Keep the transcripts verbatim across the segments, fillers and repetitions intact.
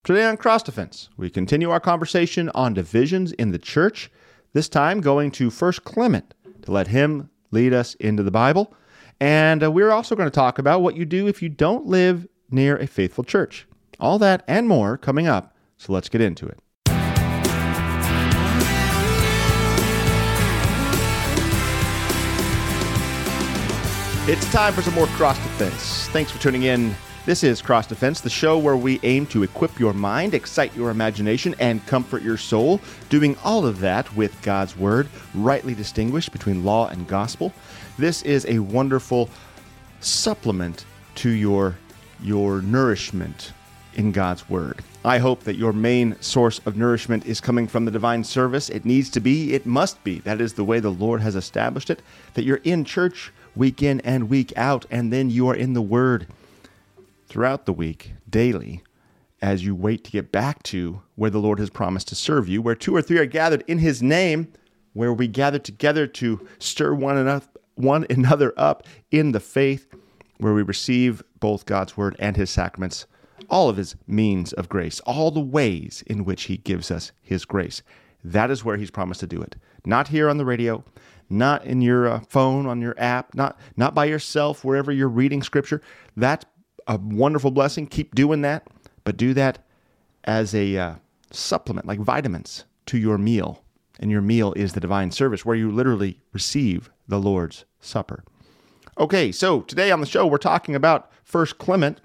Today on Cross Defense, we continue our conversation on divisions in the church, this time going to First Clement to let him lead us into the Bible. And uh, we're also going to talk about what you do if you don't live near a faithful church. All that and more coming up, so let's get into it. It's time for some more Cross Defense. Thanks for tuning in. This is Cross Defense, the show where we aim to equip your mind, excite your imagination, and comfort your soul, doing all of that with God's Word, rightly distinguished between law and gospel. This is a wonderful supplement to your, your nourishment in God's Word. I hope that your main source of nourishment is coming from the divine service. It needs to be, it must be. That is the way the Lord has established it, that you're in church week in and week out, and then you are in the Word throughout the week, daily, as you wait to get back to where the Lord has promised to serve you, where two or three are gathered in His name, where we gather together to stir one another, one another up in the faith, where we receive both God's Word and His sacraments, all of His means of grace, all the ways in which He gives us His grace. That is where He's promised to do it. Not here on the radio, not in your uh, phone, on your app, not, not by yourself, wherever you're reading Scripture. That's a wonderful blessing. Keep doing that, but do that as a uh, supplement, like vitamins, to your meal. And your meal is the divine service, where you literally receive the Lord's Supper. Okay, so today on the show, we're talking about First Clement.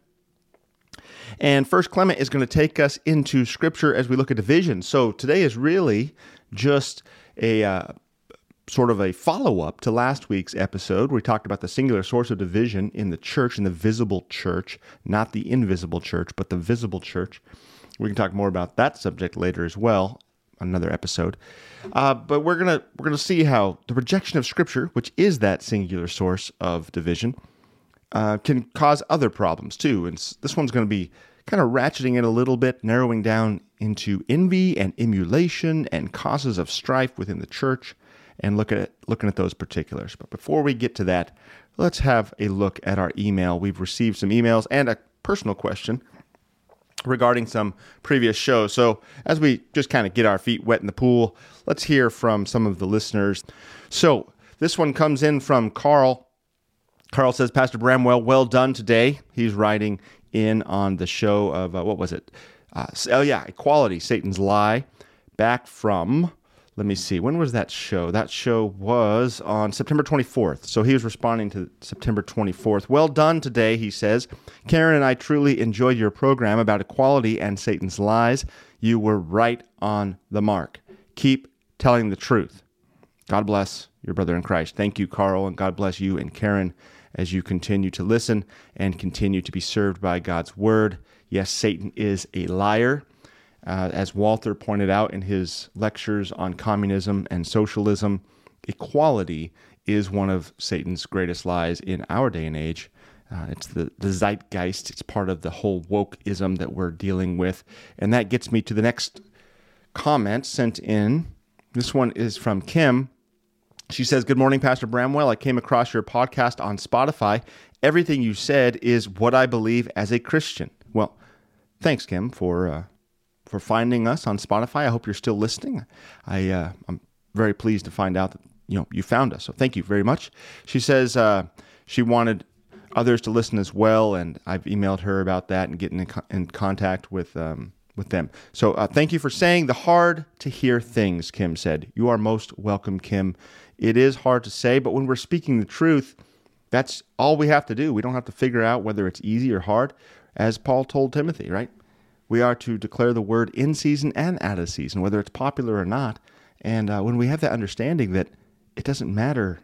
And First Clement is going to take us into Scripture as we look at division. So today is really just a uh, sort of a follow-up to last week's episode, where we talked about the singular source of division in the church, in the visible church, not the invisible church, but the visible church. We can talk more about that subject later as well, another episode. Uh, but we're gonna we're gonna see how the rejection of Scripture, which is that singular source of division, uh, can cause other problems too. And this one's going to be kind of ratcheting it a little bit, narrowing down into envy and emulation and causes of strife within the church, and look at looking at those particulars. But before we get to that, let's have a look at our email. We've received some emails and a personal question regarding some previous shows. So as we just kind of get our feet wet in the pool, let's hear from some of the listeners. So this one comes in from Carl. Carl says, Pastor Bramwell, well done today. He's writing in on the show of, uh, what was it? Uh, oh yeah, Equality, Satan's Lie, back from... Let me see. When was that show? That show was on September twenty-fourth. So he was responding to September twenty-fourth. Well done today, he says. Karen and I truly enjoyed your program about equality and Satan's lies. You were right on the mark. Keep telling the truth. God bless your brother in Christ. Thank you, Carl, and God bless you and Karen as you continue to listen and continue to be served by God's word. Yes, Satan is a liar. Uh, as Walther pointed out in his lectures on communism and socialism, equality is one of Satan's greatest lies in our day and age. Uh, it's the, the zeitgeist. It's part of the whole wokeism that we're dealing with. And that gets me to the next comment sent in. This one is from Kim. She says, good morning, Pastor Bramwell. I came across your podcast on Spotify. Everything you said is what I believe as a Christian. Well, thanks, Kim, for... Uh, for finding us on Spotify. I hope you're still listening. I, uh, I'm very pleased to find out that you know you found us. So thank you very much. She says uh, she wanted others to listen as well, and I've emailed her about that and getting in, co- in contact with um, with them. So uh, thank you for saying the hard to hear things, Kim said. You are most welcome, Kim. It is hard to say, but when we're speaking the truth, that's all we have to do. We don't have to figure out whether it's easy or hard, as Paul told Timothy, right? We are to declare the word in season and out of season, whether it's popular or not. And uh, when we have that understanding that it doesn't matter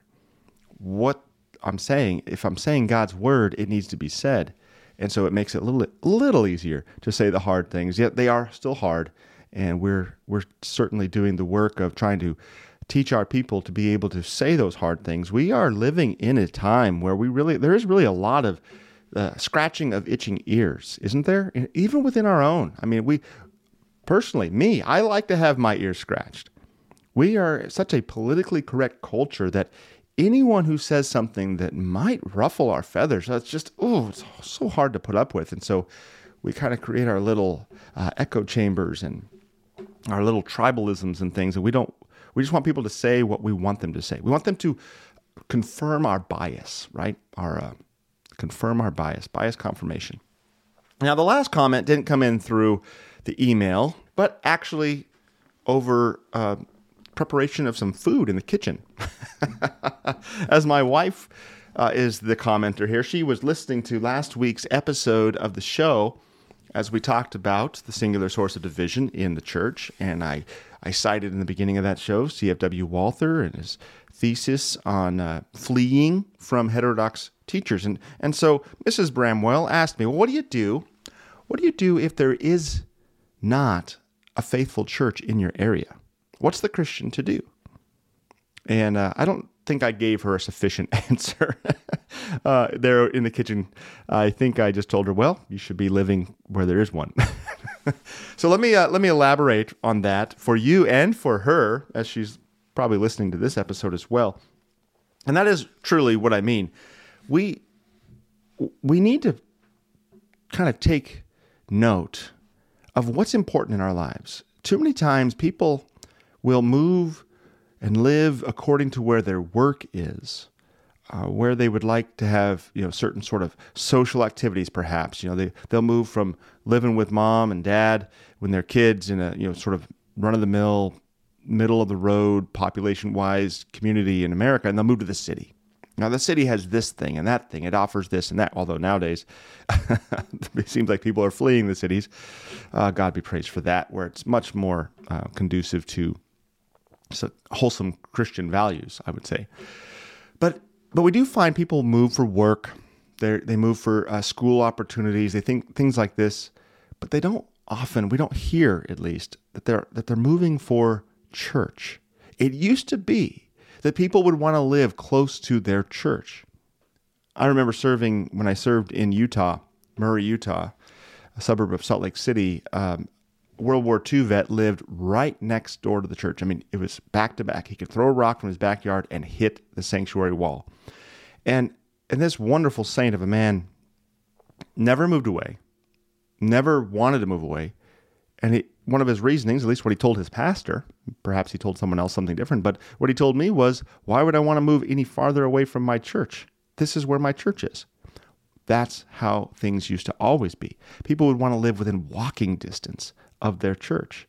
what I'm saying, if I'm saying God's word, it needs to be said. And so it makes it a little, little easier to say the hard things, yet they are still hard. And we're we're certainly doing the work of trying to teach our people to be able to say those hard things. We are living in a time where we really, there is really a lot of Uh, scratching of itching ears, isn't there? Even within our own. I mean, we, personally, me, I like to have my ears scratched. We are such a politically correct culture that anyone who says something that might ruffle our feathers, that's just, oh, it's so hard to put up with. And so we kind of create our little uh, echo chambers and our little tribalisms and things, and we don't. We just want people to say what we want them to say. We want them to confirm our bias, right? Our uh, confirm our bias, bias confirmation. Now, the last comment didn't come in through the email, but actually over uh, preparation of some food in the kitchen. As my wife uh, is the commenter here, she was listening to last week's episode of the show as we talked about the singular source of division in the church, and I, I cited in the beginning of that show C F W Walther and his thesis on uh, fleeing from heterodox teachers. And, and so Missus Bramwell asked me, well, what do you do? What do you do if there is not a faithful church in your area? What's the Christian to do? And uh, I don't think I gave her a sufficient answer uh, there in the kitchen. I think I just told her, well, you should be living where there is one. So let me uh, let me elaborate on that for you and for her, as she's probably listening to this episode as well. And that is truly what I mean. We we need to kind of take note of what's important in our lives. Too many times people will move and live according to where their work is, uh, where they would like to have, you know, certain sort of social activities, perhaps. You know, they, they'll move from living with mom and dad when they're kids in a, you know, sort of run-of-the-mill, middle-of-the-road, population-wise community in America, and they'll move to the city. Now, the city has this thing and that thing. It offers this and that, although nowadays it seems like people are fleeing the cities. Uh, God be praised for that, where it's much more uh, conducive to so wholesome Christian values, I would say. But but we do find people move for work. They they move for uh, school opportunities. They think things like this, but they don't often. We don't hear, at least, that they're that they're moving for church. It used to be that people would want to live close to their church. I remember serving when I served in Utah, Murray, Utah, a suburb of Salt Lake City. Um, World War Two vet lived right next door to the church. I mean, it was back to back. He could throw a rock from his backyard and hit the sanctuary wall. And and this wonderful saint of a man never moved away, never wanted to move away. And he, one of his reasonings, at least what he told his pastor, perhaps he told someone else something different, but what he told me was, why would I want to move any farther away from my church? This is where my church is. That's how things used to always be. People would want to live within walking distance of their church.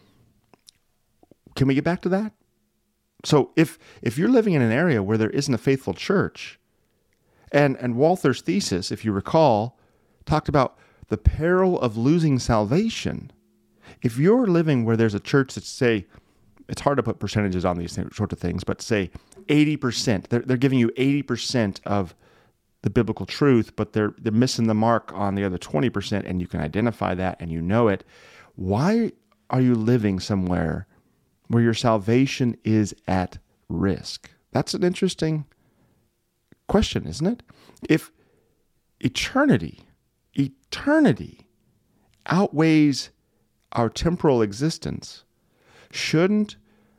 Can we get back to that? So if if you're living in an area where there isn't a faithful church, and, and Walther's thesis, if you recall, talked about the peril of losing salvation. If you're living where there's a church that, say, it's hard to put percentages on these sorts of things, but say eighty percent, they're, they're giving you eighty percent of the biblical truth, but they're they're missing the mark on the other twenty percent, and you can identify that and you know it. Why are you living somewhere where your salvation is at risk? That's an interesting question, isn't it? If eternity, eternity outweighs our temporal existence, shouldn't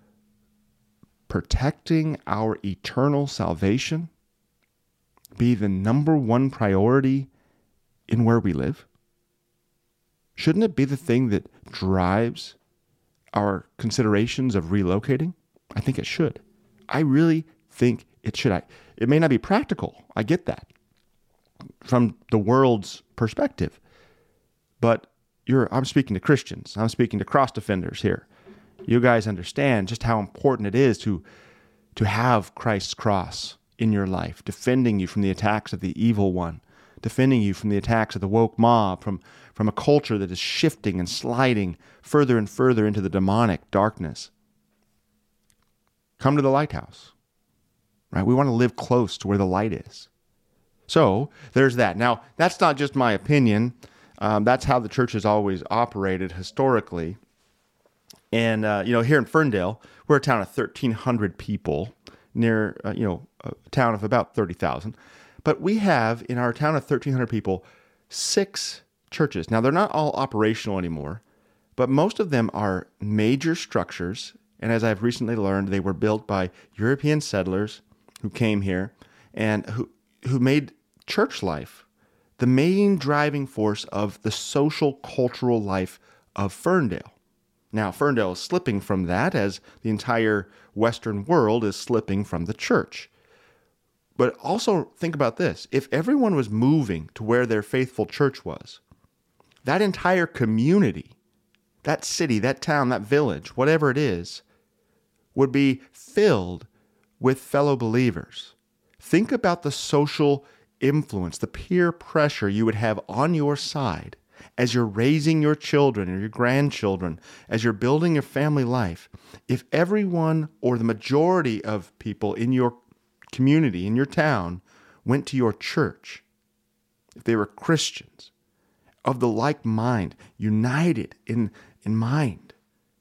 protecting our eternal salvation be the number one priority in where we live? Shouldn't it be the thing that drives our considerations of relocating? I think it should. I really think it should. I, it may not be practical. I get that from the world's perspective. But you're, I'm speaking to Christians. I'm speaking to cross defenders here. You guys understand just how important it is to, to have Christ's cross in your life, defending you from the attacks of the evil one, defending you from the attacks of the woke mob, from, from a culture that is shifting and sliding further and further into the demonic darkness. Come to the lighthouse, right? We want to live close to where the light is. So there's that. Now, that's not just my opinion. Um, that's how the church has always operated historically. And, uh, you know, here in Ferndale, we're a town of thirteen hundred people near, uh, you know, a town of about thirty thousand. But we have, in our town of thirteen hundred people, six churches. Now, they're not all operational anymore, but most of them are major structures. And as I've recently learned, they were built by European settlers who came here and who, who made church life the main driving force of the social cultural life of Ferndale. Now, Ferndale is slipping from that as the entire Western world is slipping from the church. But also think about this. If everyone was moving to where their faithful church was, that entire community, that city, that town, that village, whatever it is, would be filled with fellow believers. Think about the social influence, the peer pressure you would have on your side as you're raising your children or your grandchildren, as you're building your family life. If everyone or the majority of people in your community, in your town, went to your church, if they were Christians, of the like mind, united in, in mind,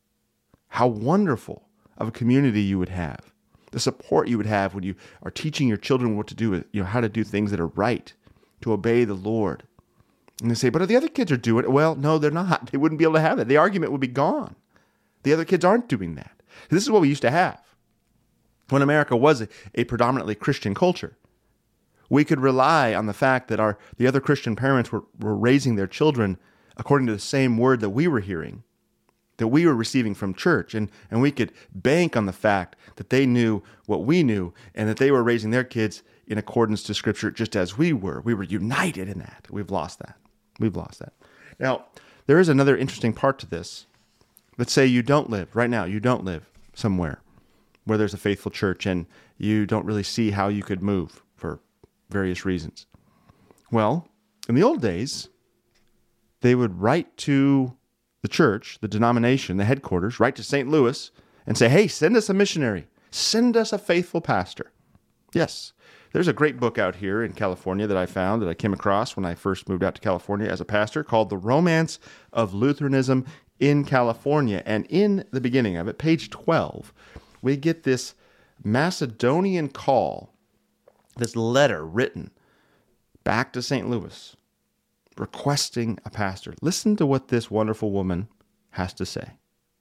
how wonderful of a community you would have. The support you would have when you are teaching your children what to do, you know, how to do things that are right, to obey the Lord. And they say, but the other kids are doing it. Well, no, they're not. They wouldn't be able to have that. The argument would be gone. The other kids aren't doing that. This is what we used to have. When America was a, a predominantly Christian culture, we could rely on the fact that our the other Christian parents were, were raising their children according to the same word that we were hearing, that we were receiving from church. And, and we could bank on the fact that they knew what we knew and that they were raising their kids in accordance to Scripture just as we were. We were united in that. We've lost that. We've lost that. Now, there is another interesting part to this. Let's say you don't live, right now, you don't live somewhere where there's a faithful church and you don't really see how you could move for various reasons. Well, in the old days, they would write to the church, the denomination, the headquarters, write to Saint Louis and say, hey, send us a missionary. Send us a faithful pastor. Yes, there's a great book out here in California that I found, that I came across when I first moved out to California as a pastor, called The Romance of Lutheranism in California. And in the beginning of it, page twelve, we get this Macedonian call, this letter written back to Saint Louis, requesting a pastor. Listen to what this wonderful woman has to say.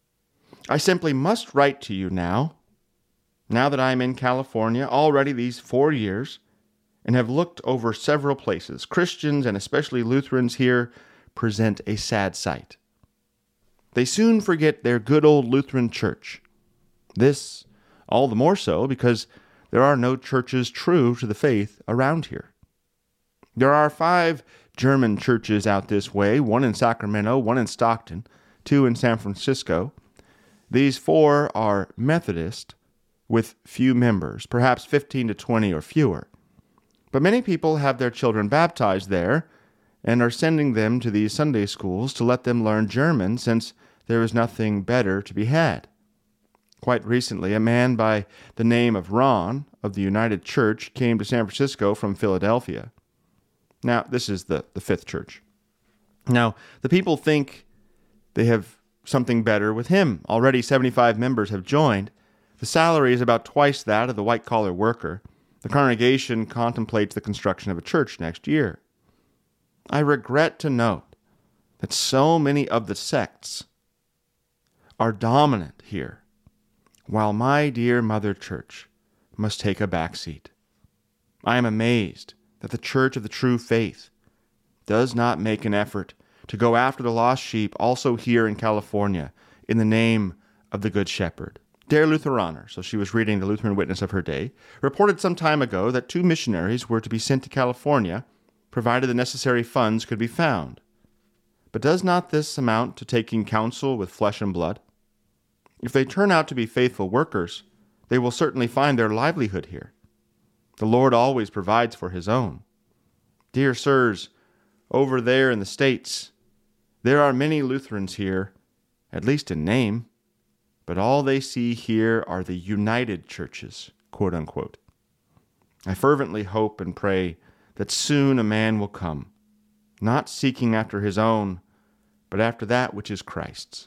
I simply must write to you now, now that I am in California already these four years, and have looked over several places. Christians, and especially Lutherans here, present a sad sight. They soon forget their good old Lutheran church. This, all the more so, because there are no churches true to the faith around here. There are five German churches out this way, one in Sacramento, one in Stockton, two in San Francisco. These four are Methodist, with few members, perhaps fifteen to twenty or fewer. But many people have their children baptized there and are sending them to these Sunday schools to let them learn German, since there is nothing better to be had. Quite recently, a man by the name of Ron of the United Church came to San Francisco from Philadelphia. Now, this is the, the fifth church. Now, the people think they have something better with him. Already seventy-five members have joined. The salary is about twice that of the white-collar worker. The congregation contemplates the construction of a church next year. I regret to note that so many of the sects are dominant here, while my dear mother church must take a back seat. I am amazed that the Church of the True Faith does not make an effort to go after the lost sheep also here in California in the name of the Good Shepherd. Der Lutheraner, so she was reading the Lutheran Witness of her day, reported some time ago that two missionaries were to be sent to California, provided the necessary funds could be found. But does not this amount to taking counsel with flesh and blood? If they turn out to be faithful workers, they will certainly find their livelihood here. The Lord always provides for his own. Dear sirs, over there in the States, there are many Lutherans here, at least in name, but all they see here are the united churches, quote unquote. I fervently hope and pray that soon a man will come, not seeking after his own, but after that which is Christ's.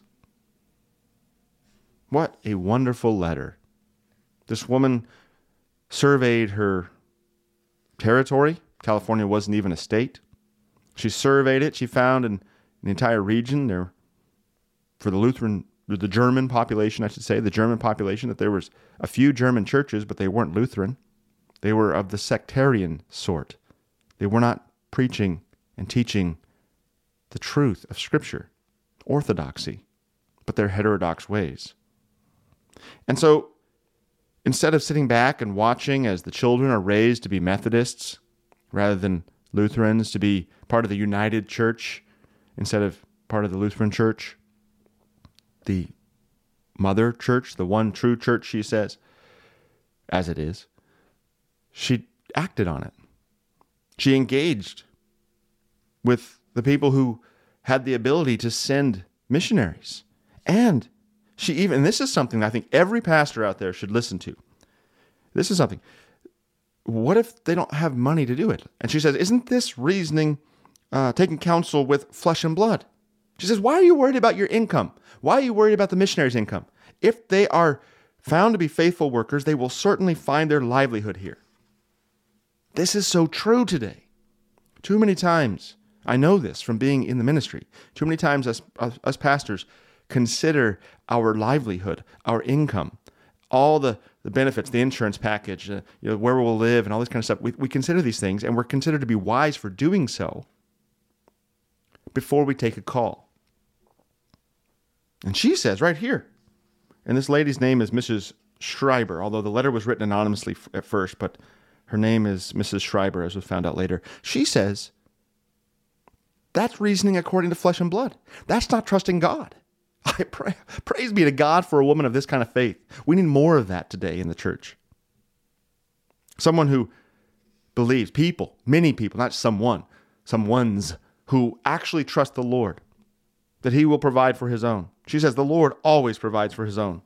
What a wonderful letter. This woman surveyed her territory. California wasn't even a state. She surveyed it. She found in the entire region there, for the Lutheran, the German population, I should say, the German population, that there was a few German churches, but they weren't Lutheran. They were of the sectarian sort. They were not preaching and teaching the truth of Scripture, orthodoxy, but their heterodox ways. And so instead of sitting back and watching as the children are raised to be Methodists rather than Lutherans, to be part of the United Church instead of part of the Lutheran Church, the mother church, the one true church, she says, as it is, she acted on it. She engaged with the people who had the ability to send missionaries. And she even, and this is something I think every pastor out there should listen to. This is something. What if they don't have money to do it? And she says, isn't this reasoning uh, taking counsel with flesh and blood? She says, why are you worried about your income? Why are you worried about the missionaries' income? If they are found to be faithful workers, they will certainly find their livelihood here. This is so true today. Too many times, I know this from being in the ministry, too many times us, us, us pastors consider our livelihood, our income, all the, the benefits, the insurance package, uh, you know, where we'll live and all this kind of stuff. We, we consider these things, and we're considered to be wise for doing so before we take a call. And she says right here, and this lady's name is Missus Schreiber, although the letter was written anonymously f- at first, but her name is Missus Schreiber, as was found out later. She says, that's reasoning according to flesh and blood. That's not trusting God. I pray, praise be to God for a woman of this kind of faith. We need more of that today in the church. Someone who believes, people, many people, not someone, some ones who actually trust the Lord, that he will provide for his own. She says the Lord always provides for his own.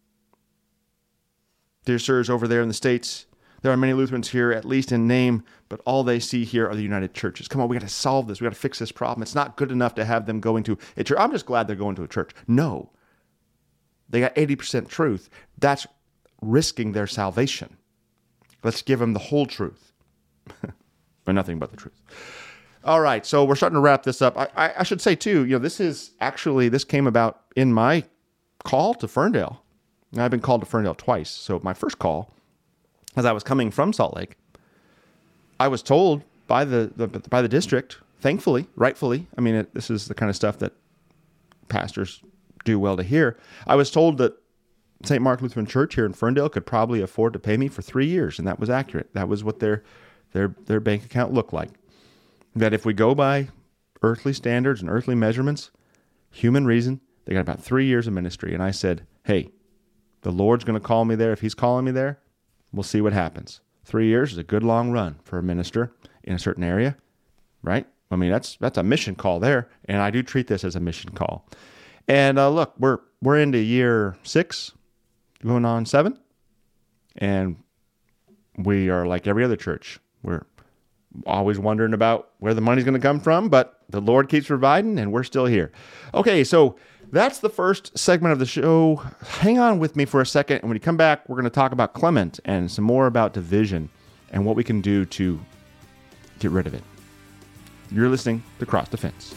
Dear sirs, over there in the States, there are many Lutherans here, at least in name, but all they see here are the United Churches. Come on, we got to solve this. We got to fix this problem. It's not good enough to have them going to a church. I'm just glad they're going to a church. No. They got eighty percent truth. That's risking their salvation. Let's give them the whole truth. Or nothing but the truth. All right, so we're starting to wrap this up. I, I, I should say, too, you know, this is actually, this came about in my call to Ferndale. And I've been called to Ferndale twice. So my first call, as I was coming from Salt Lake, I was told by the, the by the district, thankfully, rightfully, I mean, it, this is the kind of stuff that pastors do well to hear. I was told that Saint Mark Lutheran Church here in Ferndale could probably afford to pay me for three years, and that was accurate. That was what their their their bank account looked like. That if we go by earthly standards and earthly measurements, human reason, they got about three years of ministry. And I said, hey, the Lord's going to call me there. If he's calling me there, we'll see what happens. Three years is a good long run for a minister in a certain area, right? I mean, that's that's a mission call there, and I do treat this as a mission call. And uh, look, we're we're into year six, going on seven, and we are like every other church. We're always wondering about where the money's going to come from, but the Lord keeps providing, and we're still here. Okay, so that's the first segment of the show. Hang on with me for a second, and when you come back, we're going to talk about Clement and some more about division and what we can do to get rid of it. You're listening to Cross Defense.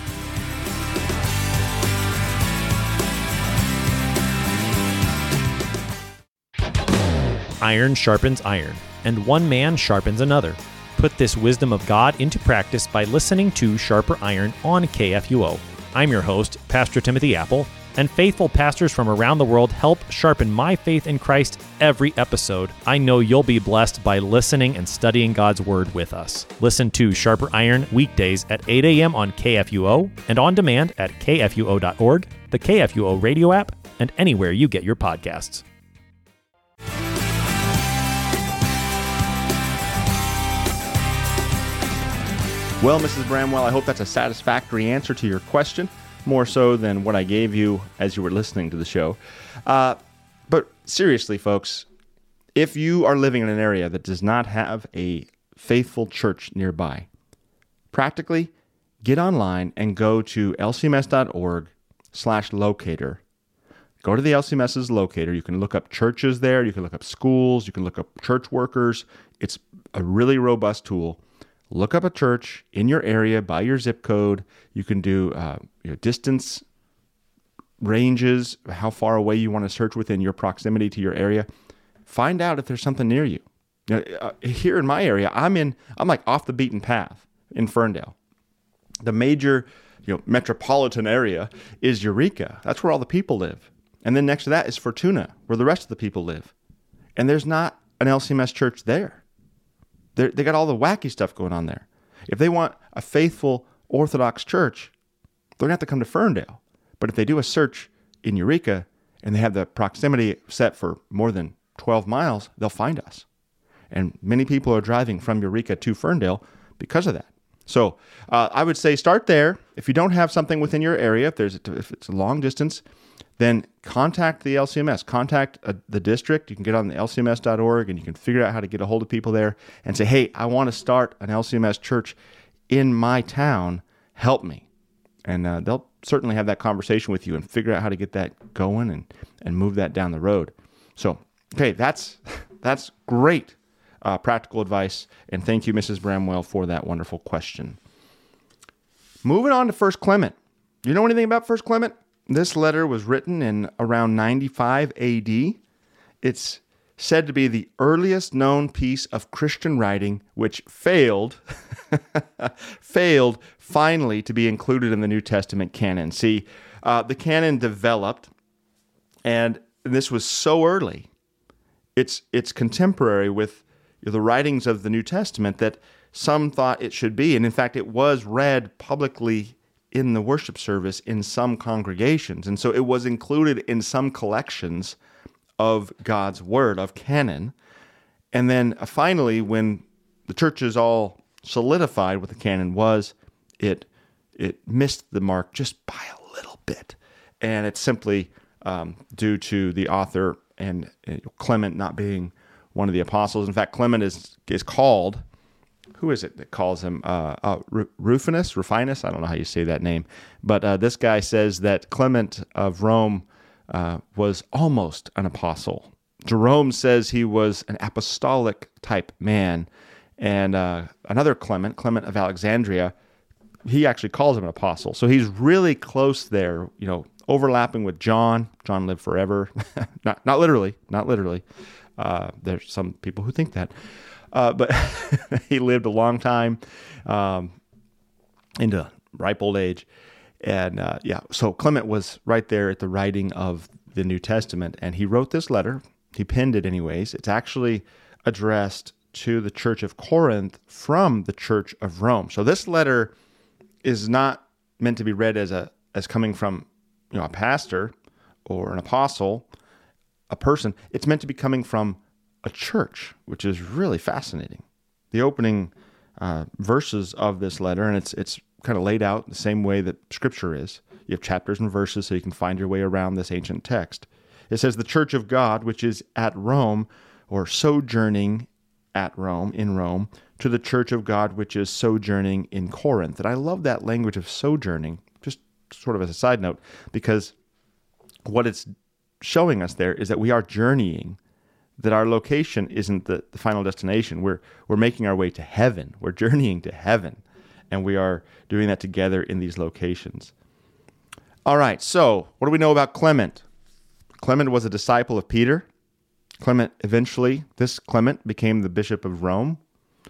Iron sharpens iron, and one man sharpens another. Put this wisdom of God into practice by listening to Sharper Iron on K F U O. I'm your host, Pastor Timothy Apple, and faithful pastors from around the world help sharpen my faith in Christ every episode. I know you'll be blessed by listening and studying God's Word with us. Listen to Sharper Iron weekdays at eight a.m. on K F U O and on demand at K F U O dot org, the K F U O radio app, and anywhere you get your podcasts. Well, Missus Bramwell, I hope that's a satisfactory answer to your question, more so than what I gave you as you were listening to the show. Uh, but seriously, folks, if you are living in an area that does not have a faithful church nearby, practically get online and go to L C M S dot org slash locator. Go to the L C M S's locator. You can look up churches there. You can look up schools. You can look up church workers. It's a really robust tool. Look up a church in your area by your zip code. You can do uh, you know, distance ranges, how far away you want to search within your proximity to your area. Find out if there's something near you. You know, uh, here in my area, I'm in. I'm like off the beaten path in Ferndale. The major, you know, metropolitan area is Eureka. That's where all the people live. And then next to that is Fortuna, where the rest of the people live. And there's not an L C M S church there. They're, they got all the wacky stuff going on there. If they want a faithful Orthodox church, they're going to have to come to Ferndale. But if they do a search in Eureka and they have the proximity set for more than twelve miles, they'll find us. And many people are driving from Eureka to Ferndale because of that. So uh, I would say start there. If you don't have something within your area, if there's a, if it's a long distance, then contact the L C M S. Contact uh, the district. You can get on the L C M S dot org and you can figure out how to get a hold of people there and say, hey, I want to start an L C M S church in my town. Help me. And uh, they'll certainly have that conversation with you and figure out how to get that going and, and move that down the road. So, okay, that's that's great uh, practical advice. And thank you, Missus Bramwell, for that wonderful question. Moving on to First Clement. Do you know anything about First Clement? This letter was written in around ninety-five A D. It's said to be the earliest known piece of Christian writing which failed, failed finally to be included in the New Testament canon. See, uh, the canon developed, and this was so early, it's it's contemporary with the writings of the New Testament that some thought it should be. And in fact, it was read publicly in the worship service in some congregations. And so it was included in some collections of God's word, of canon. And then uh, finally, when the church is all solidified what the canon was, it it missed the mark just by a little bit. And it's simply um, due to the author and uh, Clement not being one of the apostles. In fact, Clement is is called... Who is it that calls him uh, uh, Rufinus? Rufinus? I don't know how you say that name. But uh, this guy says that Clement of Rome uh, was almost an apostle. Jerome says he was an apostolic type man. And uh, another Clement, Clement of Alexandria, he actually calls him an apostle. So he's really close there, you know, overlapping with John. John lived forever. not, not literally, not literally. Uh, there's some people who think that. Uh, but he lived a long time um, into ripe old age. And uh, yeah, so Clement was right there at the writing of the New Testament. And he wrote this letter. He penned it anyways. It's actually addressed to the Church of Corinth from the Church of Rome. So this letter is not meant to be read as a as coming from you know a pastor or an apostle, a person. It's meant to be coming from a church, which is really fascinating. The opening uh, verses of this letter, and it's it's kind of laid out the same way that Scripture is. You have chapters and verses so you can find your way around this ancient text. It says, the church of God, which is at Rome, or sojourning at Rome, in Rome, to the church of God, which is sojourning in Corinth. And I love that language of sojourning, just sort of as a side note, because what it's showing us there is that we are journeying, that our location isn't the, the final destination. We're we're making our way to heaven. We're journeying to heaven, and we are doing that together in these locations. All right, so what do we know about Clement? Clement was a disciple of Peter. Clement eventually, this Clement became the Bishop of Rome.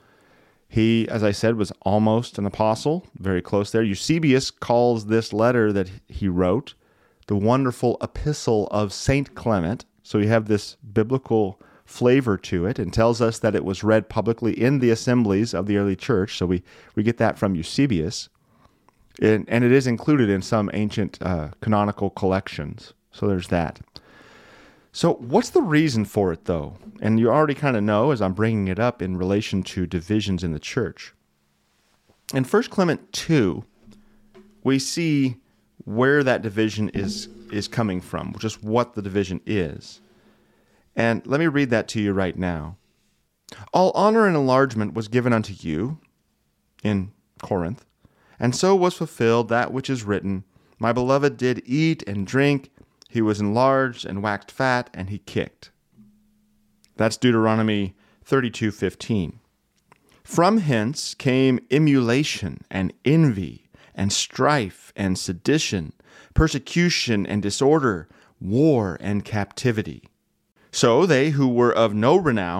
He, as I said, was almost an apostle, very close there. Eusebius calls this letter that he wrote the wonderful epistle of Saint Clement. So you have this biblical flavor to it, and tells us that it was read publicly in the assemblies of the early church. So we, we get that from Eusebius. And, and it is included in some ancient uh, canonical collections. So there's that. So what's the reason for it, though? And you already kind of know as I'm bringing it up in relation to divisions in the church. In First Clement two, we see where that division is, is coming from, just what the division is. And let me read that to you right now. All honor and enlargement was given unto you in Corinth, and so was fulfilled that which is written, My beloved did eat and drink, he was enlarged and waxed fat, and he kicked. That's Deuteronomy thirty-two fifteen. From hence came emulation and envy and strife and sedition, persecution and disorder, war and captivity. So they who were of no renown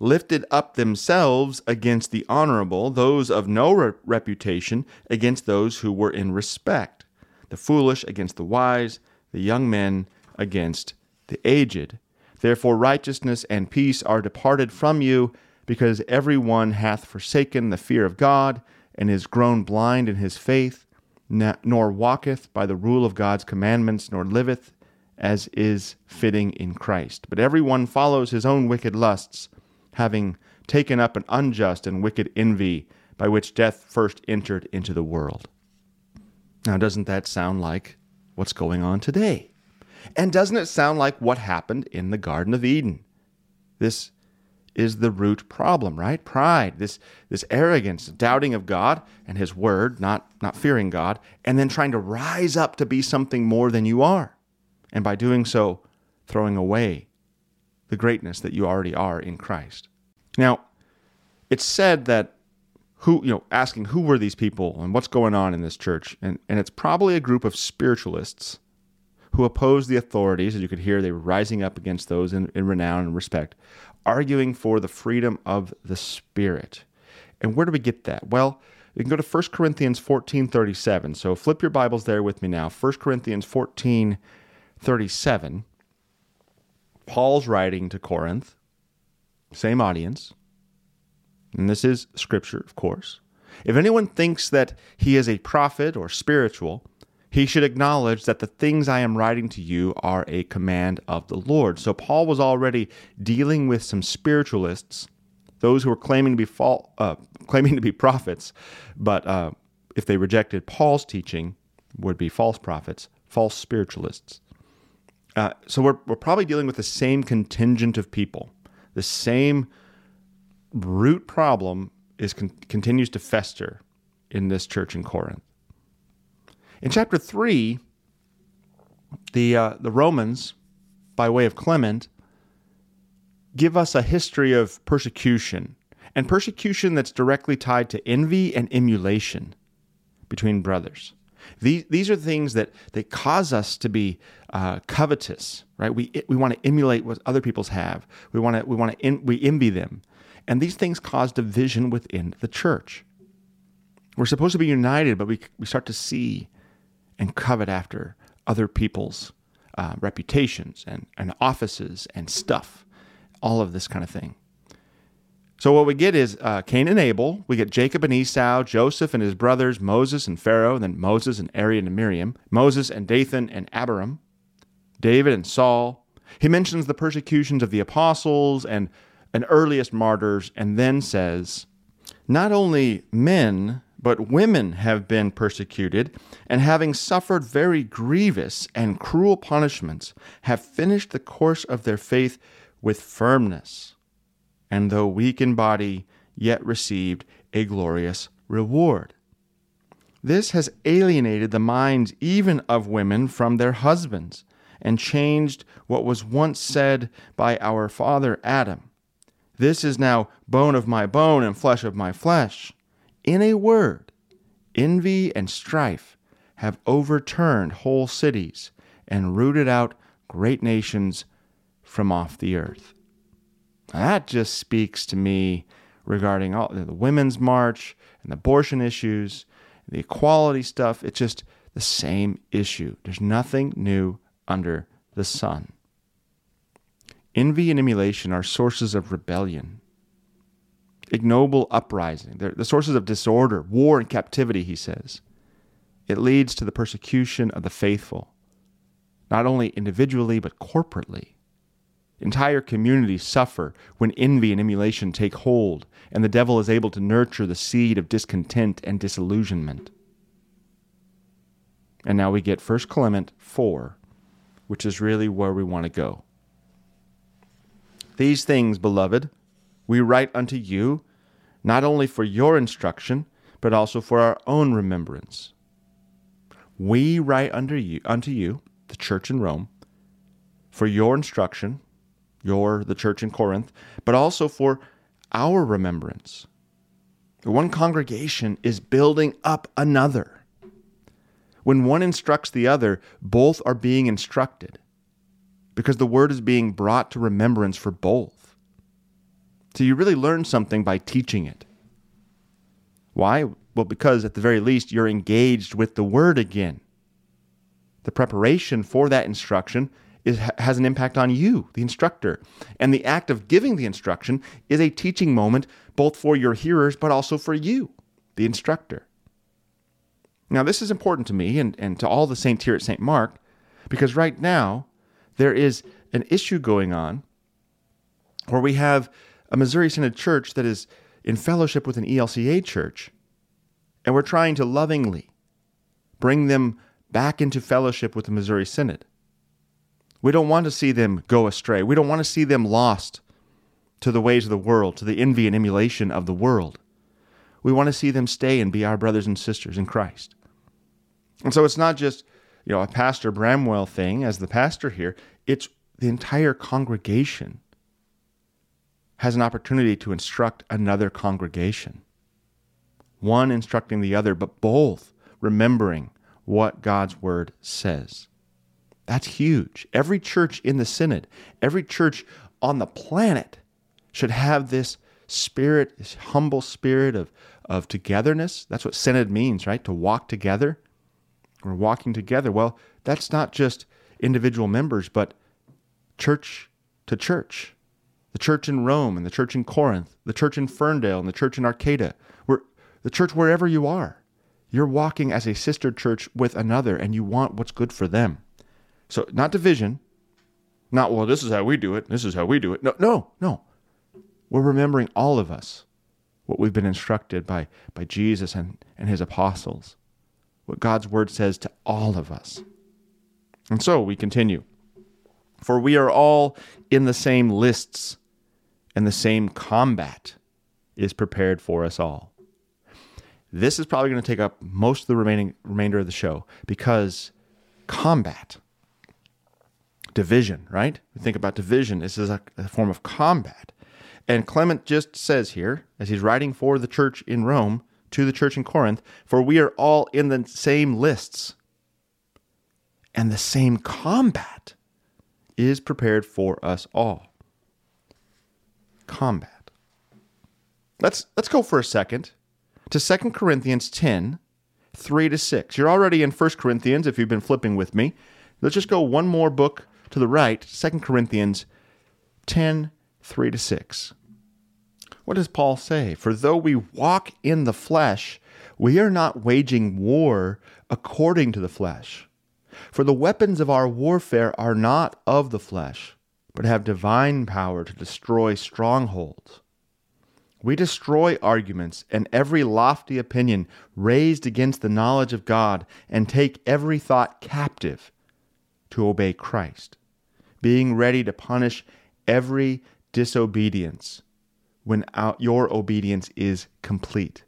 lifted up themselves against the honorable, those of no re- reputation against those who were in respect, the foolish against the wise, the young men against the aged. Therefore righteousness and peace are departed from you, because every one hath forsaken the fear of God, and is grown blind in his faith, nor walketh by the rule of God's commandments, nor liveth as is fitting in Christ. But every one follows his own wicked lusts, having taken up an unjust and wicked envy, by which death first entered into the world. Now, doesn't that sound like what's going on today? And doesn't it sound like what happened in the Garden of Eden? This is the root problem, right? Pride, this this arrogance, doubting of God and his word, not, not fearing God, and then trying to rise up to be something more than you are. And by doing so, throwing away the greatness that you already are in Christ. Now, it's said that who, you know, asking who were these people and what's going on in this church, and, and it's probably a group of spiritualists who opposed the authorities. As you could hear, they were rising up against those in, in renown and respect, arguing for the freedom of the Spirit. And where do we get that? Well, you can go to First Corinthians fourteen thirty-seven. So flip your Bibles there with me now. First Corinthians fourteen thirty-seven. Paul's writing to Corinth, same audience. And this is Scripture, of course. If anyone thinks that he is a prophet or spiritual, he should acknowledge that the things I am writing to you are a command of the Lord. So Paul was already dealing with some spiritualists, those who were claiming to be fal- uh, claiming to be prophets, but uh, if they rejected Paul's teaching, would be false prophets, false spiritualists. Uh, so we're we're probably dealing with the same contingent of people. The same root problem is con- continues to fester in this church in Corinth. In chapter three, the uh, the Romans, by way of Clement, give us a history of persecution, and persecution that's directly tied to envy and emulation between brothers. These these are things that, that cause us to be uh, covetous, right? We we want to emulate what other people's have. We want to we want to we envy them, and these things cause division within the church. We're supposed to be united, but we we start to see and covet after other people's uh, reputations and, and offices and stuff, all of this kind of thing. So what we get is uh, Cain and Abel. We get Jacob and Esau, Joseph and his brothers, Moses and Pharaoh, and then Moses and Aaron and Miriam, Moses and Dathan and Abiram, David and Saul. He mentions the persecutions of the apostles and, and earliest martyrs, and then says, not only men, but women have been persecuted, and having suffered very grievous and cruel punishments, have finished the course of their faith with firmness, and though weak in body, yet received a glorious reward. This has alienated the minds even of women from their husbands, and changed what was once said by our father Adam. This is now bone of my bone and flesh of my flesh. In a word, envy and strife have overturned whole cities and rooted out great nations from off the earth. Now, that just speaks to me regarding all the women's march and the abortion issues, the equality stuff. It's just the same issue. There's nothing new under the sun. Envy and emulation are sources of rebellion, ignoble uprising. They're the sources of disorder, war, and captivity, he says. It leads to the persecution of the faithful, not only individually, but corporately. Entire communities suffer when envy and emulation take hold, and the devil is able to nurture the seed of discontent and disillusionment. And now we get First Clement four, which is really where we want to go. These things, beloved, we write unto you, not only for your instruction, but also for our own remembrance. We write unto you, unto you, the church in Rome, for your instruction, your, the church in Corinth, but also for our remembrance. One congregation is building up another. When one instructs the other, both are being instructed, because the word is being brought to remembrance for both. So you really learn something by teaching it. Why? Well, because at the very least, you're engaged with the Word again. The preparation for that instruction is, has an impact on you, the instructor. And the act of giving the instruction is a teaching moment both for your hearers, but also for you, the instructor. Now, this is important to me and, and to all the saints here at Saint Mark, because right now there is an issue going on where we have a Missouri Synod church that is in fellowship with an E L C A church, and we're trying to lovingly bring them back into fellowship with the Missouri Synod. We don't want to see them go astray. We don't want to see them lost to the ways of the world, to the envy and emulation of the world. We want to see them stay and be our brothers and sisters in Christ. And so it's not just, you know, a Pastor Bramwell thing as the pastor here. It's the entire congregation has an opportunity to instruct another congregation. One instructing the other, but both remembering what God's Word says. That's huge. Every church in the Synod, every church on the planet should have this spirit, this humble spirit of, of togetherness. That's what Synod means, right? To walk together. We're walking together. Well, that's not just individual members, but church to church. The church in Rome and the church in Corinth, the church in Ferndale and the church in Arcata, we're, the church wherever you are. You're walking as a sister church with another, and you want what's good for them. So not division, not, well, this is how we do it, this is how we do it. No, no, no. We're remembering all of us, what we've been instructed by, by Jesus and, and his apostles, what God's Word says to all of us. And so we continue. For we are all in the same lists, and the same combat is prepared for us all. This is probably going to take up most of the remaining remainder of the show, because combat, division, right? We think about division. This is a, a form of combat. And Clement just says here, as he's writing for the church in Rome, to the church in Corinth, for we are all in the same lists, and the same combat is prepared for us all. Combat. Let's let's go for a second to Second Corinthians ten, three to six. You're already in First Corinthians if you've been flipping with me. Let's just go one more book to the right, Second Corinthians ten, three to six. What does Paul say? For though we walk in the flesh, we are not waging war according to the flesh. For the weapons of our warfare are not of the flesh, but have divine power to destroy strongholds. We destroy arguments and every lofty opinion raised against the knowledge of God, and take every thought captive to obey Christ, being ready to punish every disobedience when our, your obedience is complete.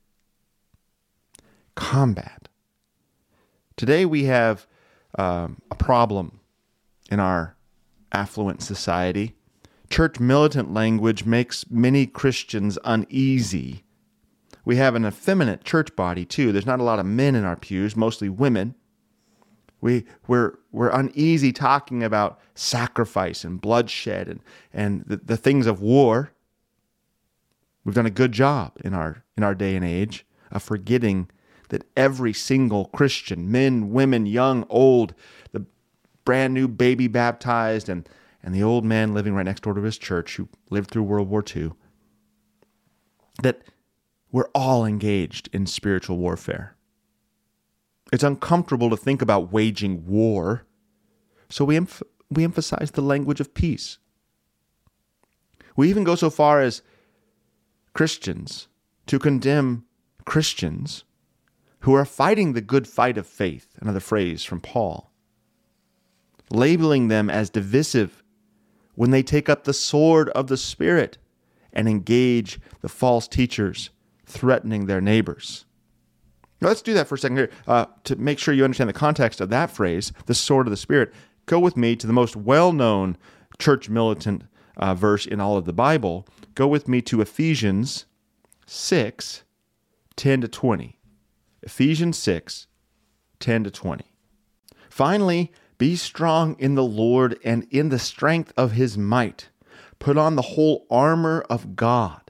Combat. Today we have um, a problem in our affluent society. Church militant language makes many Christians uneasy. We have an effeminate church body too. There's not a lot of men in our pews, mostly women. We, we're, we're uneasy talking about sacrifice and bloodshed and, and the, the things of war. We've done a good job in our, in our day and age of forgetting that every single Christian, men, women, young, old, the brand new baby baptized, and, and the old man living right next door to his church who lived through World War Two, that we're all engaged in spiritual warfare. It's uncomfortable to think about waging war, so we emph- we emphasize the language of peace. We even go so far as Christians to condemn Christians who are fighting the good fight of faith, another phrase from Paul, labeling them as divisive when they take up the sword of the Spirit and engage the false teachers threatening their neighbors. Now, let's do that for a second here. Uh, to make sure you understand the context of that phrase, the sword of the Spirit, go with me to the most well-known church militant uh, verse in all of the Bible. Go with me to Ephesians six, ten to twenty. Ephesians six, ten to twenty. Finally, be strong in the Lord and in the strength of his might. Put on the whole armor of God,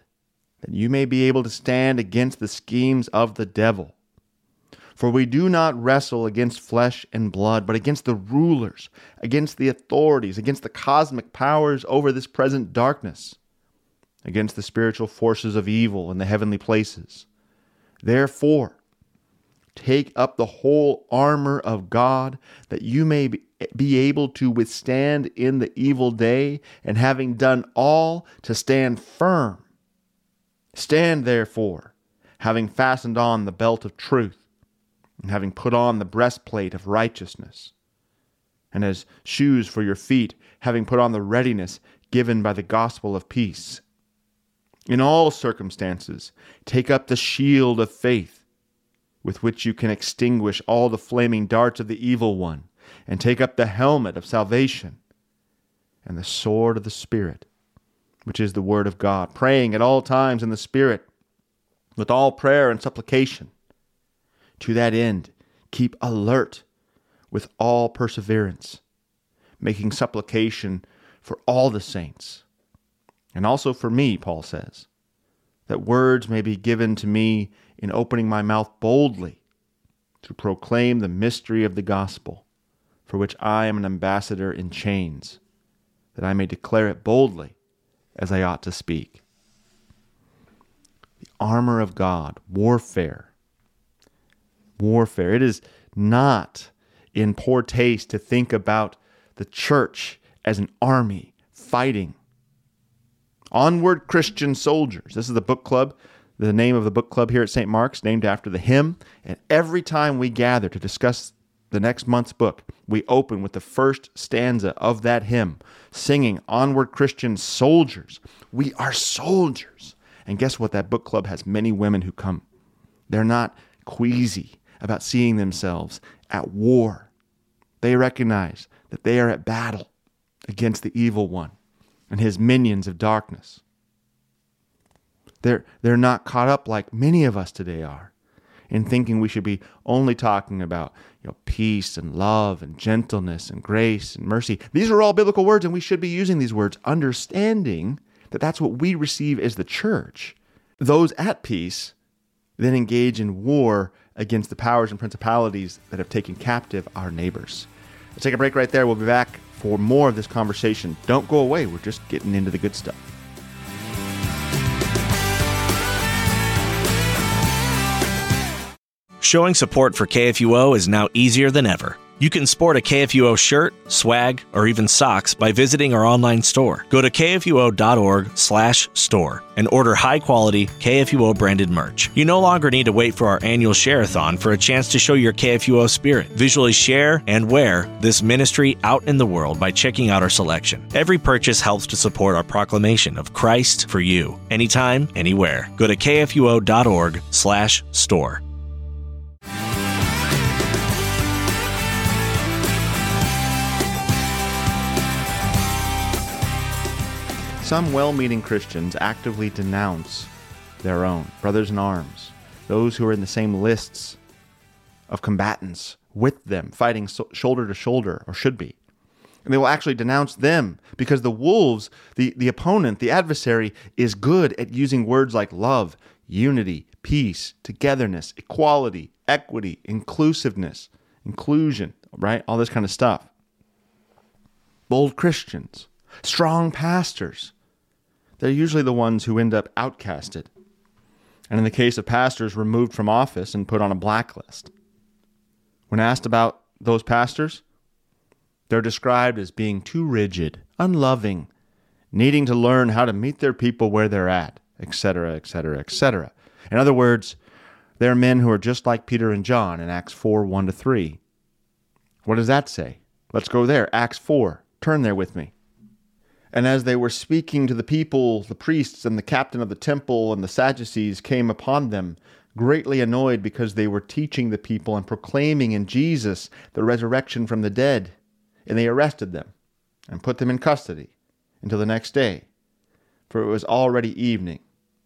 that you may be able to stand against the schemes of the devil. For we do not wrestle against flesh and blood, but against the rulers, against the authorities, against the cosmic powers over this present darkness, against the spiritual forces of evil in the heavenly places. Therefore, take up the whole armor of God, that you may be able to withstand in the evil day, and having done all, to stand firm. Stand therefore, having fastened on the belt of truth, and having put on the breastplate of righteousness, and as shoes for your feet, having put on the readiness given by the gospel of peace. In all circumstances, take up the shield of faith, with which you can extinguish all the flaming darts of the evil one, and take up the helmet of salvation, and the sword of the Spirit, which is the word of God, praying at all times in the Spirit, with all prayer and supplication. To that end, keep alert with all perseverance, making supplication for all the saints, and also for me, Paul says, that words may be given to me in opening my mouth boldly to proclaim the mystery of the gospel, for which I am an ambassador in chains, that I may declare it boldly as I ought to speak. The armor of God, warfare. Warfare. It is not in poor taste to think about the church as an army fighting. Onward, Christian soldiers. This is the book club, the name of the book club here at Saint Mark's, named after the hymn. And every time we gather to discuss the next month's book, we open with the first stanza of that hymn, singing, Onward, Christian soldiers. We are soldiers. And guess what? That book club has many women who come. They're not queasy about seeing themselves at war. They recognize that they are at battle against the evil one and his minions of darkness. They're, they're not caught up like many of us today are in thinking we should be only talking about, you know, peace and love and gentleness and grace and mercy. These are all biblical words, and we should be using these words, understanding that that's what we receive as the church. Those at peace then engage in war against the powers and principalities that have taken captive our neighbors. Let's take a break right there. We'll be back for more of this conversation. Don't go away. We're just getting into the good stuff. Showing support for K F U O is now easier than ever. You can sport a K F U O shirt, swag, or even socks by visiting our online store. Go to k f u o dot org slash store and order high-quality K F U O branded merch. You no longer need to wait for our annual share-a-thon for a chance to show your K F U O spirit. Visually share and wear this ministry out in the world by checking out our selection. Every purchase helps to support our proclamation of Christ for you, anytime, anywhere. Go to k f u o dot org slash store. Some well-meaning Christians actively denounce their own brothers in arms, those who are in the same lists of combatants with them, fighting so- shoulder to shoulder, or should be. And they will actually denounce them because the wolves, the, the opponent, the adversary, is good at using words like love, unity, peace, togetherness, equality, equity, inclusiveness, inclusion, right? All this kind of stuff. Bold Christians, strong pastors, they're usually the ones who end up outcasted. And in the case of pastors, removed from office and put on a blacklist. When asked about those pastors, they're described as being too rigid, unloving, needing to learn how to meet their people where they're at, et cetera, et cetera, et cetera. In other words, they're men who are just like Peter and John in Acts four, one to three. What does that say? Let's go there. Acts four. Turn there with me. And as they were speaking to the people, the priests and the captain of the temple and the Sadducees came upon them, greatly annoyed because they were teaching the people and proclaiming in Jesus the resurrection from the dead. And they arrested them and put them in custody until the next day, for it was already evening.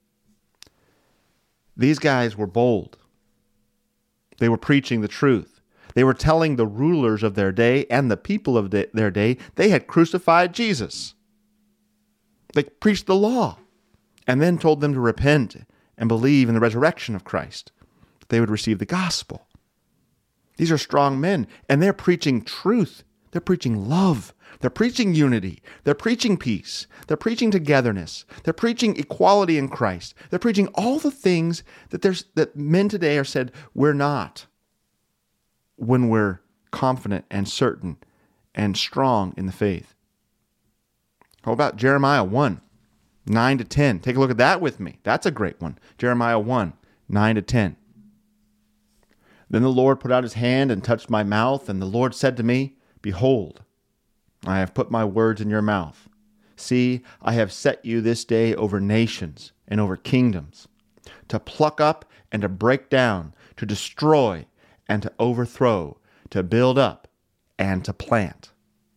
These guys were bold. They were preaching the truth. They were telling the rulers of their day and the people of the, their day they had crucified Jesus. They preached the law and then told them to repent and believe in the resurrection of Christ. They would receive the gospel. These are strong men, and they're preaching truth. They're preaching love. They're preaching unity. They're preaching peace. They're preaching togetherness. They're preaching equality in Christ. They're preaching all the things that there's that men today are said we're not when we're confident and certain and strong in the faith. How about Jeremiah one, nine to ten? Take a look at that with me. That's a great one. Jeremiah one, nine to ten. Then the Lord put out his hand and touched my mouth, and the Lord said to me, Behold, I have put my words in your mouth. See, I have set you this day over nations and over kingdoms, to pluck up and to break down, to destroy and to overthrow, to build up and to plant.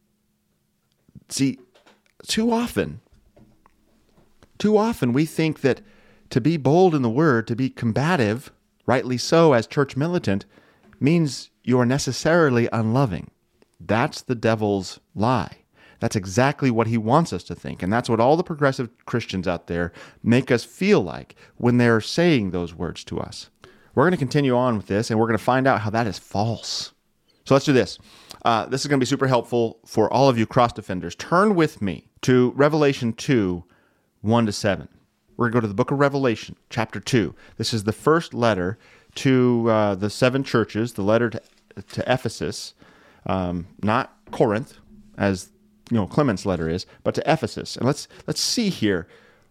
See, too often, too often we think that to be bold in the word, to be combative, rightly so as church militant, means you are necessarily unloving. That's the devil's lie. That's exactly what he wants us to think. And that's what all the progressive Christians out there make us feel like when they're saying those words to us. We're going to continue on with this, and we're going to find out how that is false. So let's do this. Uh, this is going to be super helpful for all of you cross defenders. Turn with me to Revelation two, one to seven. We're going to go to the book of Revelation, chapter two. This is the first letter to uh, the seven churches, the letter to, to Ephesus, um, not Corinth, as you know Clement's letter is, but to Ephesus. And let's let's see here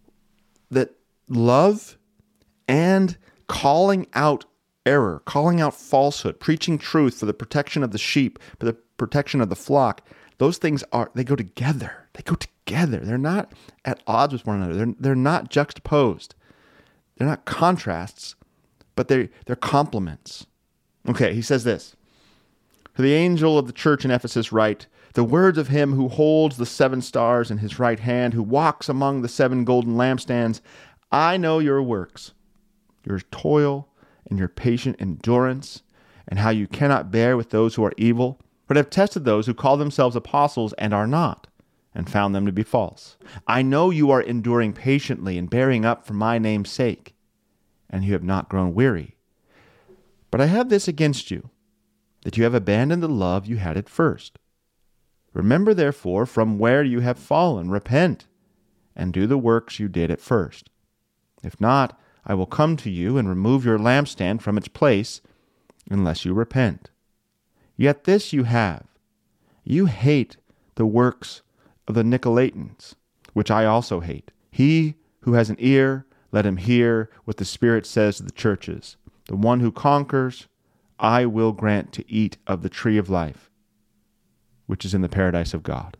that love and calling out error, calling out falsehood, preaching truth for the protection of the sheep, for the protection of the flock, those things are, they go together. They go together. They're not at odds with one another. They're, they're not juxtaposed. They're not contrasts, but they're, they're complements. Okay, he says this. To the angel of the church in Ephesus write, the words of him who holds the seven stars in his right hand, who walks among the seven golden lampstands, I know your works, your toil, and your patient endurance, and how you cannot bear with those who are evil, but have tested those who call themselves apostles and are not, and found them to be false. I know you are enduring patiently and bearing up for my name's sake, and you have not grown weary. But I have this against you, that you have abandoned the love you had at first. Remember, therefore, from where you have fallen, repent, and do the works you did at first. If not, I will come to you and remove your lampstand from its place, unless you repent. Yet this you have. You hate the works of the Nicolaitans, which I also hate. He who has an ear, let him hear what the Spirit says to the churches. The one who conquers, I will grant to eat of the tree of life, which is in the paradise of God.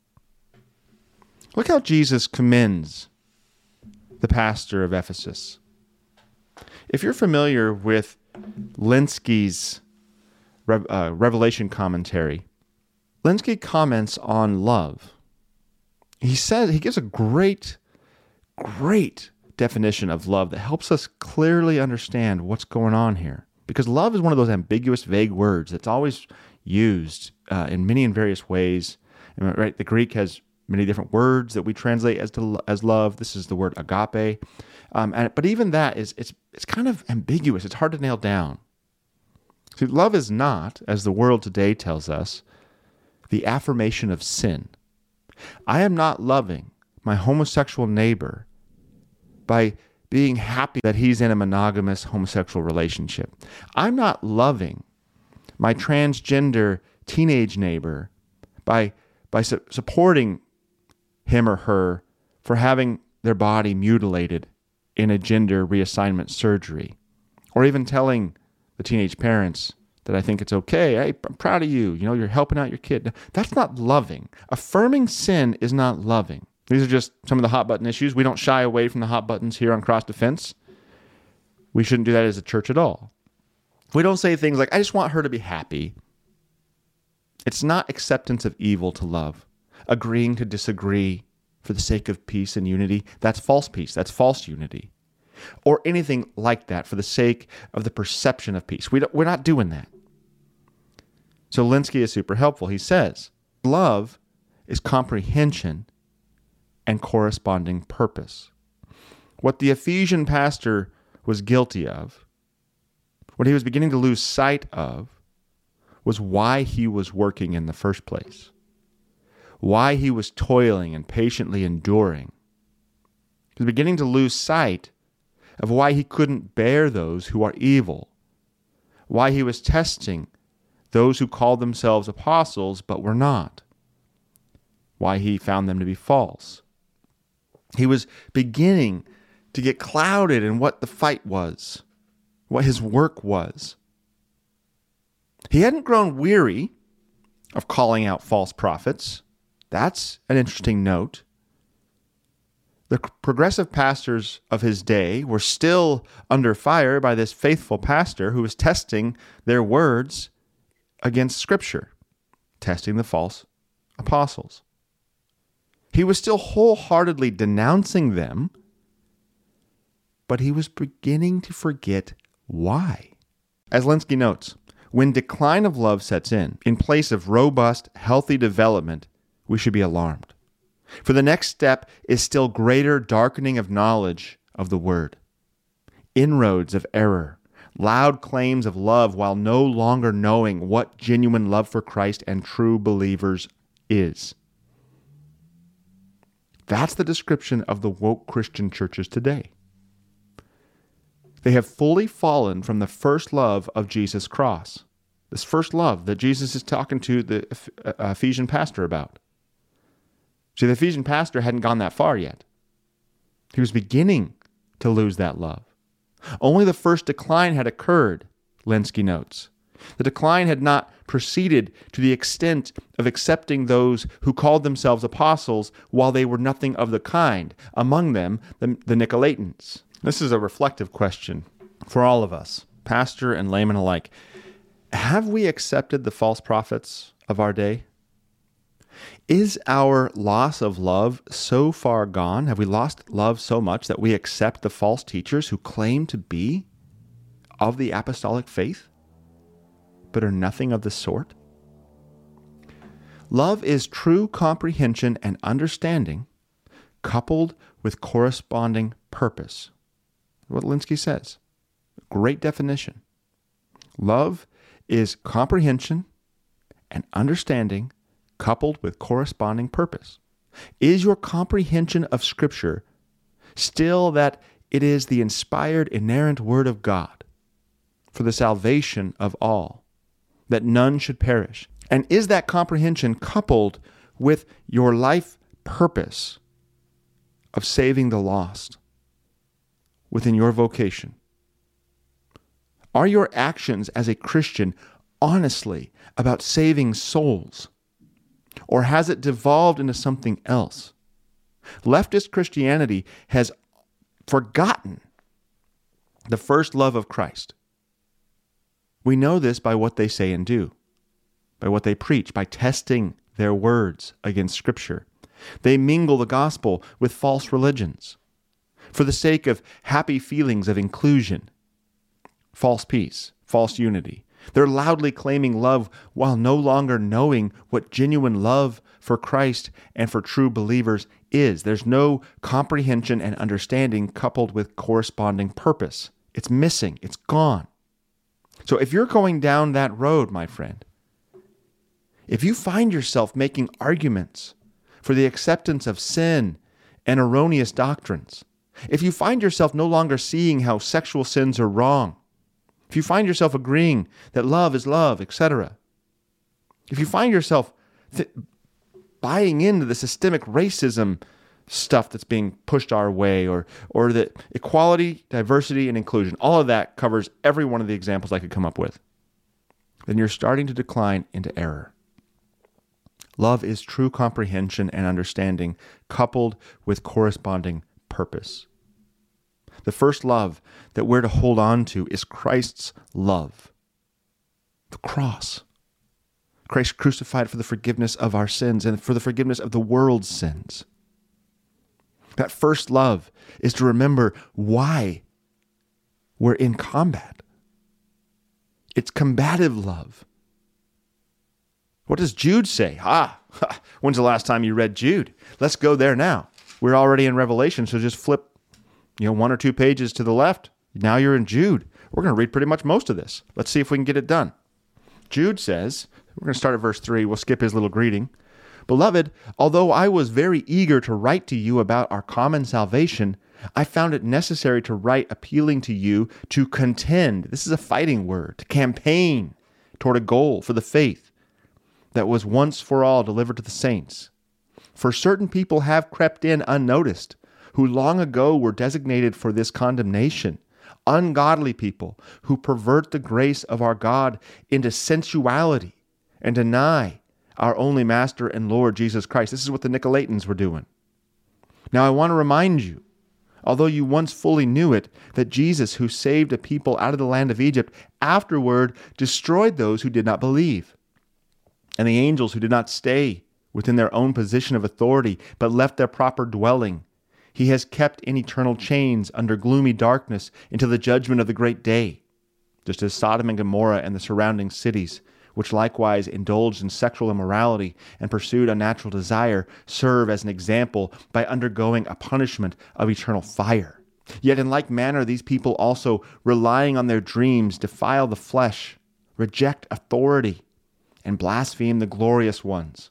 Look how Jesus commends the pastor of Ephesus. If you're familiar with Lenski's uh, Revelation commentary, Lenski comments on love. He says, he gives a great, great definition of love that helps us clearly understand what's going on here. Because love is one of those ambiguous, vague words that's always used uh, in many and various ways. Right? The Greek has many different words that we translate as to as love. This is the word agape. Um, and, but even that is it's it's kind of ambiguous. It's hard to nail down. See, love is not, as the world today tells us, the affirmation of sin. I am not loving my homosexual neighbor by being happy that he's in a monogamous homosexual relationship. I'm not loving my transgender teenage neighbor by by su- supporting him or her for having their body mutilated in a gender reassignment surgery, or even telling the teenage parents that I think it's okay. Hey, I'm proud of you. You know, you're helping out your kid. That's not loving. Affirming sin is not loving. These are just some of the hot button issues. We don't shy away from the hot buttons here on Cross Defense. We shouldn't do that as a church at all. We don't say things like, I just want her to be happy. It's not acceptance of evil to love. Agreeing to disagree for the sake of peace and unity, that's false peace. That's false unity. Or anything like that for the sake of the perception of peace. We don't, we're not doing that. So Lenski is super helpful. He says, love is comprehension and corresponding purpose. What the Ephesian pastor was guilty of, what he was beginning to lose sight of, was why he was working in the first place, why he was toiling and patiently enduring. He was beginning to lose sight of why he couldn't bear those who are evil, why he was testing those who called themselves apostles but were not, why he found them to be false. He was beginning to get clouded in what the fight was, what his work was. He hadn't grown weary of calling out false prophets. That's an interesting note. The progressive pastors of his day were still under fire by this faithful pastor who was testing their words against Scripture, testing the false apostles. He was still wholeheartedly denouncing them, but he was beginning to forget why. As Lenski notes, when decline of love sets in, in place of robust, healthy development, we should be alarmed. For the next step is still greater darkening of knowledge of the Word, inroads of error, loud claims of love while no longer knowing what genuine love for Christ and true believers is. That's the description of the woke Christian churches today. They have fully fallen from the first love of Jesus' cross, this first love that Jesus is talking to the Ephesian pastor about. See, the Ephesian pastor hadn't gone that far yet. He was beginning to lose that love. Only the first decline had occurred, Lenski notes. The decline had not proceeded to the extent of accepting those who called themselves apostles while they were nothing of the kind, among them the, the Nicolaitans. This is a reflective question for all of us, pastor and layman alike. Have we accepted the false prophets of our day? Is our loss of love so far gone? Have we lost love so much that we accept the false teachers who claim to be of the apostolic faith, but are nothing of the sort? Love is true comprehension and understanding coupled with corresponding purpose. What Lenski says. Great definition. Love is comprehension and understanding coupled with corresponding purpose. Is your comprehension of Scripture still that it is the inspired, inerrant Word of God for the salvation of all, that none should perish? And is that comprehension coupled with your life purpose of saving the lost within your vocation? Are your actions as a Christian honestly about saving souls? Or has it devolved into something else? Leftist Christianity has forgotten the first love of Christ. We know this by what they say and do, by what they preach, by testing their words against Scripture. They mingle the gospel with false religions for the sake of happy feelings of inclusion, false peace, false unity. They're loudly claiming love while no longer knowing what genuine love for Christ and for true believers is. There's no comprehension and understanding coupled with corresponding purpose. It's missing. It's gone. So if you're going down that road, my friend, if you find yourself making arguments for the acceptance of sin and erroneous doctrines, if you find yourself no longer seeing how sexual sins are wrong, if you find yourself agreeing that love is love, et cetera, if you find yourself th- buying into the systemic racism stuff that's being pushed our way, or or the equality, diversity, and inclusion, all of that covers every one of the examples I could come up with, then you're starting to decline into error. Love is true comprehension and understanding coupled with corresponding purpose. The first love that we're to hold on to is Christ's love, the cross. Christ crucified for the forgiveness of our sins and for the forgiveness of the world's sins. That first love is to remember why we're in combat. It's combative love. What does Jude say? Ah, when's the last time you read Jude? Let's go there now. We're already in Revelation, so just flip you know, one or two pages to the left, now you're in Jude. We're going to read pretty much most of this. Let's see if we can get it done. Jude says, we're going to start at verse three. We'll skip his little greeting. Beloved, although I was very eager to write to you about our common salvation, I found it necessary to write appealing to you to contend. This is a fighting word, to campaign toward a goal for the faith that was once for all delivered to the saints. For certain people have crept in unnoticed, who long ago were designated for this condemnation, ungodly people who pervert the grace of our God into sensuality and deny our only Master and Lord Jesus Christ. This is what the Nicolaitans were doing. Now I want to remind you, although you once fully knew it, that Jesus, who saved a people out of the land of Egypt, afterward destroyed those who did not believe, and the angels who did not stay within their own position of authority, but left their proper dwelling. He has kept in eternal chains under gloomy darkness until the judgment of the great day, just as Sodom and Gomorrah and the surrounding cities, which likewise indulged in sexual immorality and pursued unnatural desire, serve as an example by undergoing a punishment of eternal fire. Yet in like manner, these people also, relying on their dreams, defile the flesh, reject authority, and blaspheme the glorious ones.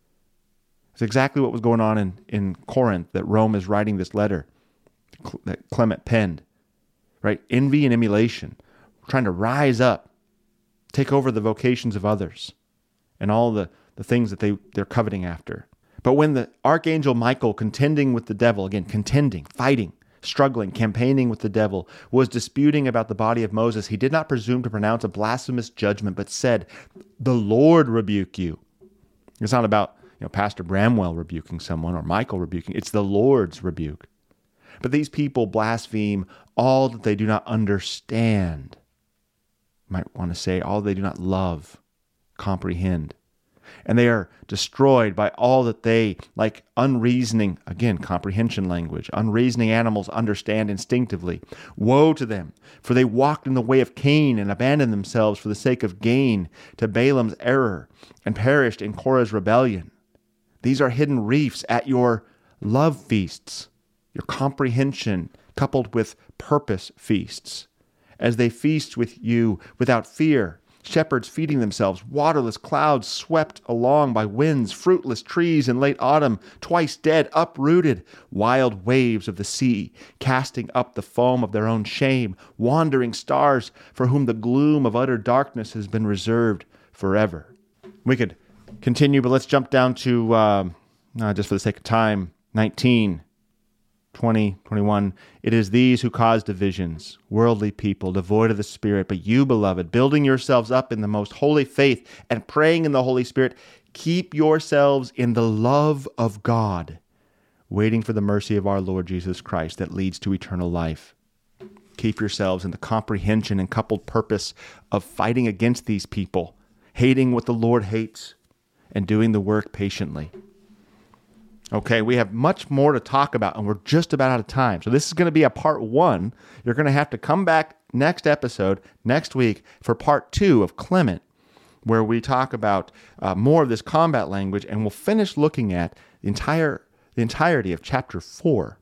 It's exactly what was going on in, in Corinth that Rome is writing this letter that Clement penned, right? Envy and emulation, trying to rise up, take over the vocations of others and all the, the things that they, they're coveting after. But when the archangel Michael, contending with the devil, again, contending, fighting, struggling, campaigning with the devil, was disputing about the body of Moses, he did not presume to pronounce a blasphemous judgment, but said, "The Lord rebuke you." It's not about you know, Pastor Bramwell rebuking someone or Michael rebuking. It's the Lord's rebuke. But these people blaspheme all that they do not understand. You might want to say all they do not love, comprehend. And they are destroyed by all that they, like unreasoning, again, comprehension language, unreasoning animals understand instinctively. Woe to them, for they walked in the way of Cain and abandoned themselves for the sake of gain to Balaam's error and perished in Korah's rebellion. These are hidden reefs at your love feasts, your comprehension coupled with purpose feasts. As they feast with you without fear, shepherds feeding themselves, waterless clouds swept along by winds, fruitless trees in late autumn, twice dead, uprooted, wild waves of the sea, casting up the foam of their own shame, wandering stars for whom the gloom of utter darkness has been reserved forever. We could continue, but let's jump down to, uh, uh, just for the sake of time, nineteen. twenty, twenty-one, it is these who cause divisions, worldly people, devoid of the Spirit. But you, beloved, building yourselves up in the most holy faith and praying in the Holy Spirit, keep yourselves in the love of God, waiting for the mercy of our Lord Jesus Christ that leads to eternal life. Keep yourselves in the comprehension and coupled purpose of fighting against these people, hating what the Lord hates, and doing the work patiently. Okay, we have much more to talk about, and we're just about out of time. So this is going to be a part one. You're going to have to come back next episode, next week, for part two of Clement, where we talk about uh, more of this combat language, and we'll finish looking at the entire the entirety of chapter four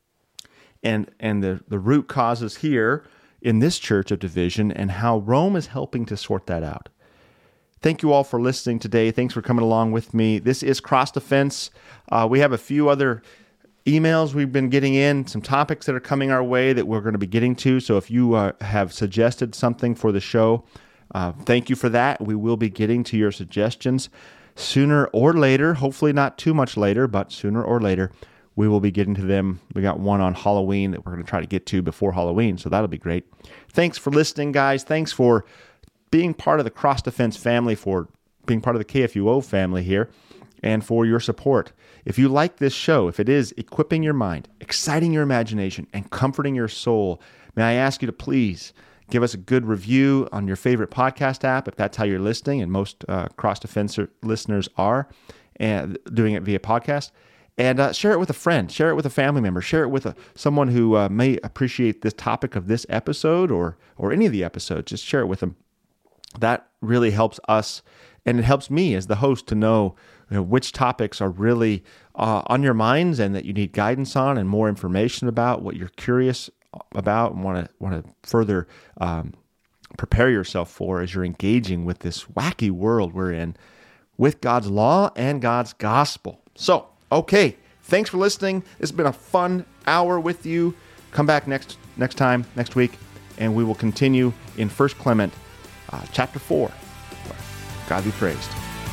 and and the, the root causes here in this church of division and how Rome is helping to sort that out. Thank you all for listening today. Thanks for coming along with me. This is Cross Defense. Uh, we have a few other emails we've been getting in, some topics that are coming our way that we're going to be getting to. So if you uh, have suggested something for the show, uh, thank you for that. We will be getting to your suggestions sooner or later, hopefully not too much later, but sooner or later, we will be getting to them. We got one on Halloween that we're going to try to get to before Halloween, so that'll be great. Thanks for listening, guys. Thanks for being part of the Cross Defense family, for being part of the K F U O family here, and for your support. If you like this show, if it is equipping your mind, exciting your imagination, and comforting your soul, may I ask you to please give us a good review on your favorite podcast app, if that's how you're listening, and most uh, Cross Defense listeners are, and doing it via podcast. And uh, share it with a friend, share it with a family member, share it with a, someone who uh, may appreciate this topic of this episode or or any of the episodes. Just share it with them. That really helps us, and it helps me as the host to know you know, which topics are really uh, on your minds and that you need guidance on and more information about, what you're curious about and want to want to further um, prepare yourself for as you're engaging with this wacky world we're in with God's law and God's gospel. So, okay, thanks for listening. This has been a fun hour with you. Come back next next time, next week, and we will continue in First Clement uh, chapter four. God be praised.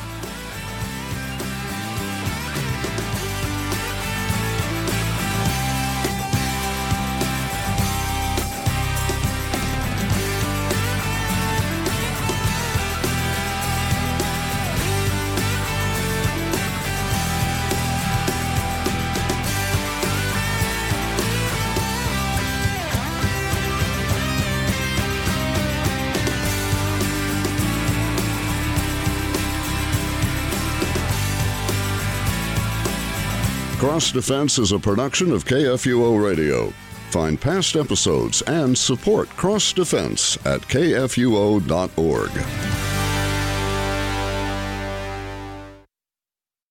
Cross Defense is a production of K F U O Radio. Find past episodes and support Cross Defense at K F U O dot org.